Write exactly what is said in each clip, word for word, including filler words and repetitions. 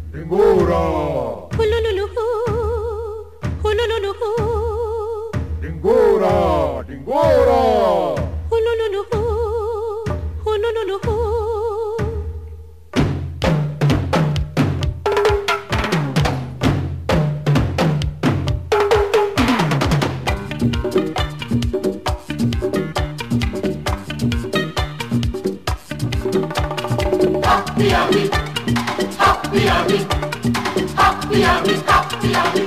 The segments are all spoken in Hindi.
ढिंगोरा हुलुलुलु हु, हुलुलुलु हु, ढिंगोरा ढिंगोरा हुलुलुलु हु, हुलुलुलु हु। Happy, happy, happy, happy, happy, happy, happy, happy.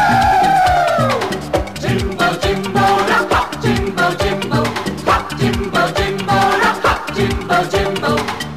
Jimbo, Jimbo, rock, rock, Jimbo, Jimbo, rock, Jimbo, Jimbo, rock, rock, Jimbo, Jimbo.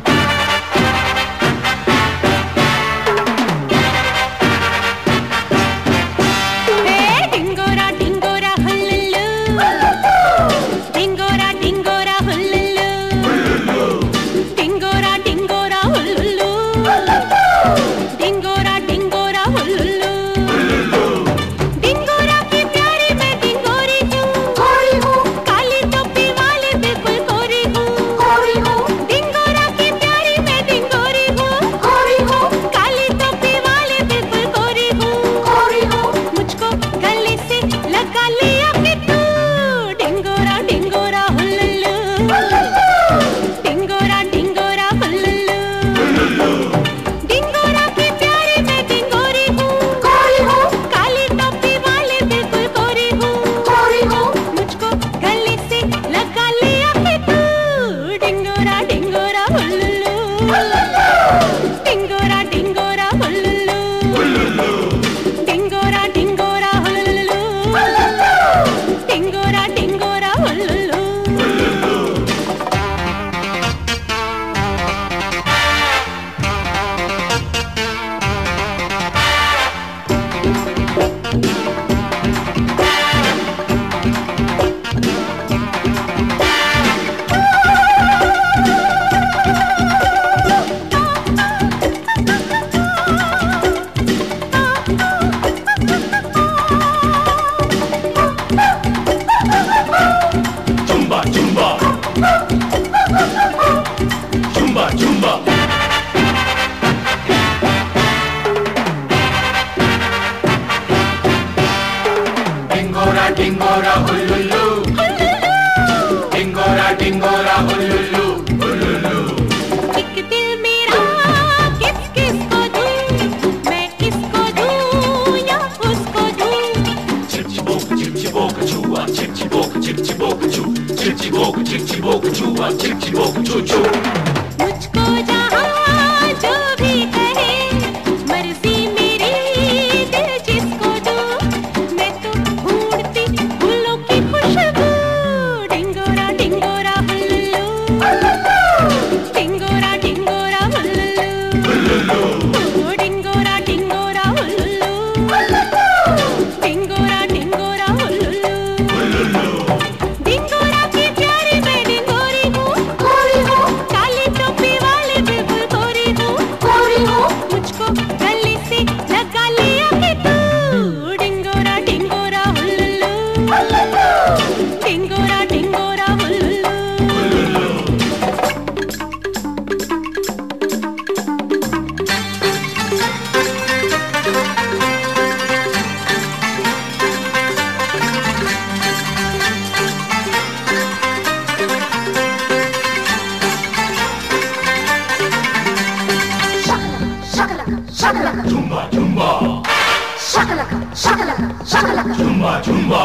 Hey, dingora, dingora, hullulu, dingora, dingora, hullulu, dingora, dingora, hullulu, dingora, dingora, hullulu, dingora की प्यारी मैं डिंगोरी हूँ, गोरी हूँ, काली टोपी वाली बिल्कुल गोरी हूँ, गोरी हूँ, डिंगोरा की प्यारी मैं डिंगोरी हूँ, गोरी हूँ, काली टोपी वाली बिल्कुल गोरी हूँ, गोरी हूँ. मुझको गले से लगा लिया कि तू डिंगोरा डिंगोरा हुल्लू, डिंगोरा डिंगोरा हुल्लू, डिंगोरा की प्यारी मैं डिंगोरी हूँ, गोरी हूँ, काली टोपी वाली बिल्कुल गोरी हूँ, गोरी हूँ. मुझको गले से लगा लिया कि तू डिंगोरा डिंगोरा हुल्लू, डिंगोरा डिंगोरा हुल्लू, डिंगोरा डिंगोरा हुल्लू, डिंगोरा डिंगोरा हुल्लू। Jumba, Jumba, Jumba, Jumba. Dingora, dingora, hullulu, dingora, dingora, hullulu, hullulu. एक दिल मेरा किस किस को दूं, मैं किसको दूं या उसको दूं, Chip chiboka, chip chiboka, chua, chip chiboka, chip chiboka, chu, chip chiboka, chip chiboka, chua, chip chiboka, chu chu. मुझको जहाँ जो भी कहे मर्जी मेरी दिल जिसको दूं, मैं तो ढूंढती फूलों की खुशबू, डिंगोरा डिंगोरा हुल्लू, डिंगोरा डिंगोरा हुल्लू, ओ डिंगोरा डिंगोरा हुल्लू, डिंगोरा डिंगोरा हुल्लू, डिंगोरा की प्यारी मैं डिंगोरी हूँ, गोरी हूँ, काली टोपी वाली बिल्कुल गोरी हूँ, गोरी हूँ. मुझको गले से लगा लिया कि तू डिंगोरा डिंगोरा हुल्लू, डिंगोरा डिंगोरा हुल्लू। Shakalaka, shakalaka, Jumba, Jumba, shakalaka, shakalaka, shakalaka. Jumba, Jumba.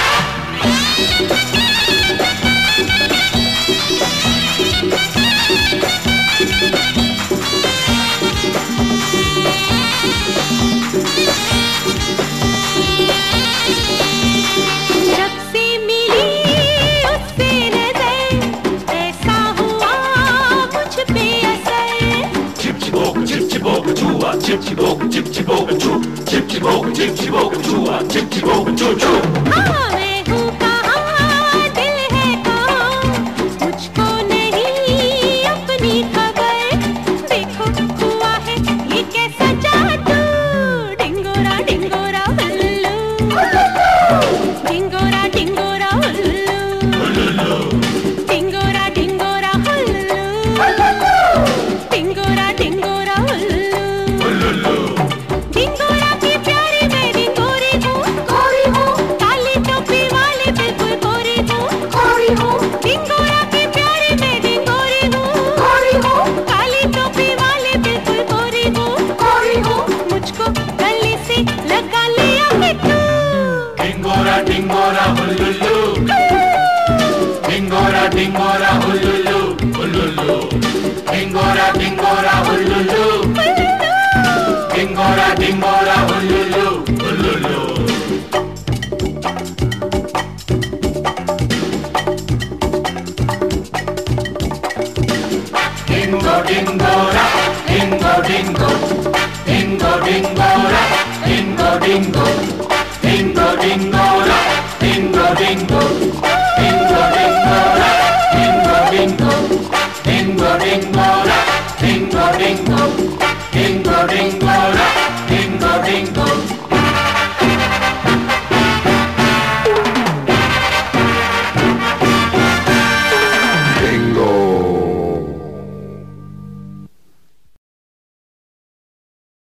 जब से मिली उससे नजर ऐसा हुआ मुझ पे असर, Chip chiboka, chip chiboka, chua, chip chiboka, chip chiboka, chu, chip chiboka, chip chiboka, chua, chip chiboka, chu chu. हाँ मैं